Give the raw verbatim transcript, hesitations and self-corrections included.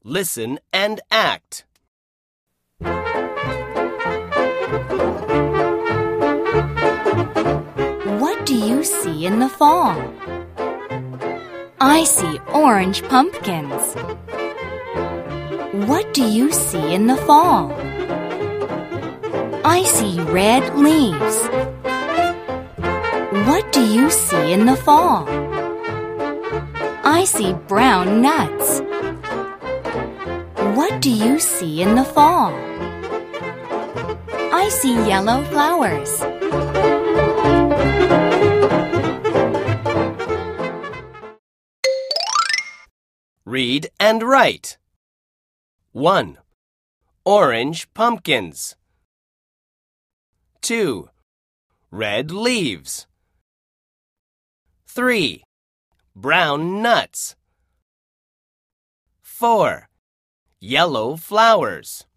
Listen and act. What do you see in the fall? I see orange pumpkins. What do you see in the fall? I see red leaves. What do you see in the fall? I see brown nuts. What do you see in the fall? I see yellow flowers. Read and write. one. Orange pumpkins. two. Red leaves. three. Brown nuts. four. Yellow flowers.